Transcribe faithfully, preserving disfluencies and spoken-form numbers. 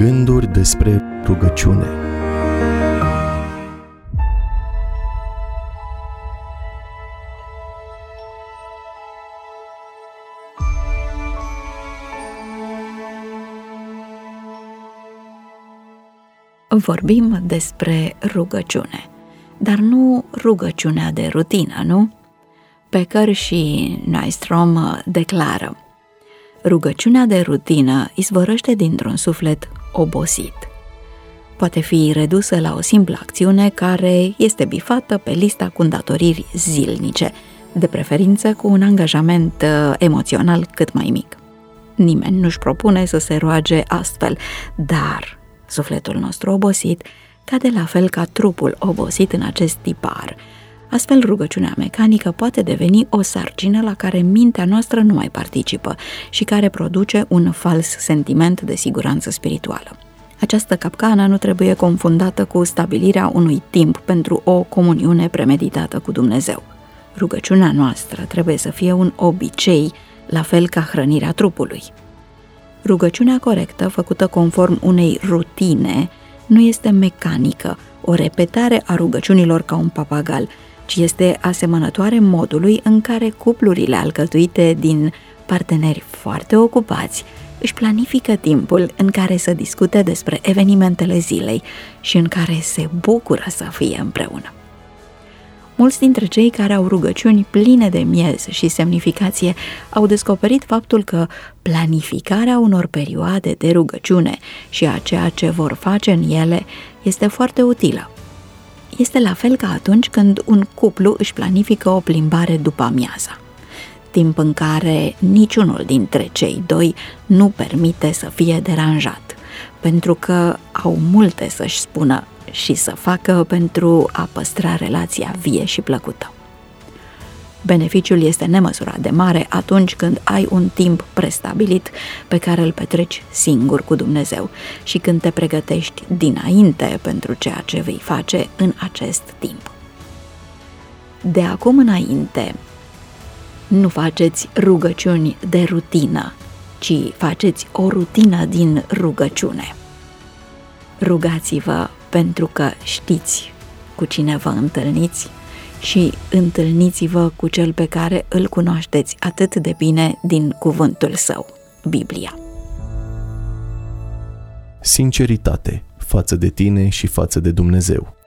Gânduri despre rugăciune. Vorbim despre rugăciune, dar nu rugăciunea de rutină, nu? Becker și Nystrom declară: rugăciunea de rutină izvorăște dintr-un suflet obosit. Poate fi redusă la o simplă acțiune care este bifată pe lista cu îndatoriri zilnice, de preferință cu un angajament emoțional cât mai mic. Nimeni nu-și propune să se roage astfel, dar sufletul nostru obosit cade la fel ca trupul obosit în acest tipar. Astfel, rugăciunea mecanică poate deveni o sarcină la care mintea noastră nu mai participă și care produce un fals sentiment de siguranță spirituală. Această capcană nu trebuie confundată cu stabilirea unui timp pentru o comuniune premeditată cu Dumnezeu. Rugăciunea noastră trebuie să fie un obicei, la fel ca hrănirea trupului. Rugăciunea corectă, făcută conform unei rutine, nu este mecanică, o repetare a rugăciunilor ca un papagal, ci este asemănătoare modului în care cuplurile alcătuite din parteneri foarte ocupați își planifică timpul în care să discute despre evenimentele zilei și în care se bucură să fie împreună. Mulți dintre cei care au rugăciuni pline de miez și semnificație au descoperit faptul că planificarea unor perioade de rugăciune și a ceea ce vor face în ele este foarte utilă. Este la fel ca atunci când un cuplu își planifică o plimbare după amiaza, timp în care niciunul dintre cei doi nu permite să fie deranjat, pentru că au multe să-și spună și să facă pentru a păstra relația vie și plăcută. Beneficiul este nemăsurat de mare atunci când ai un timp prestabilit pe care îl petreci singur cu Dumnezeu și când te pregătești dinainte pentru ceea ce vei face în acest timp. De acum înainte, nu faceți rugăciuni de rutină, ci faceți o rutină din rugăciune. Rugați-vă pentru că știți cu cine vă întâlniți și întâlniți-vă cu cel pe care îl cunoașteți atât de bine din cuvântul său, Biblia. Sinceritate față de tine și față de Dumnezeu.